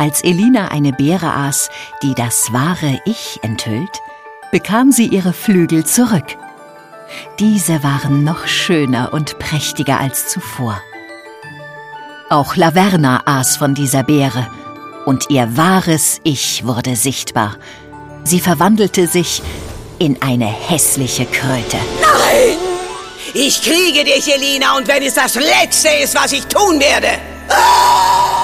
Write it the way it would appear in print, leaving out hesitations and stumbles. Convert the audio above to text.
Als Elina eine Beere aß, die das wahre Ich enthüllt, bekam sie ihre Flügel zurück. Diese waren noch schöner und prächtiger als zuvor. Auch Laverna aß von dieser Beere, und ihr wahres Ich wurde sichtbar. Sie verwandelte sich in eine hässliche Kröte. Nein! Ich kriege dich, Elina, und wenn es das Letzte ist, was ich tun werde. Ah!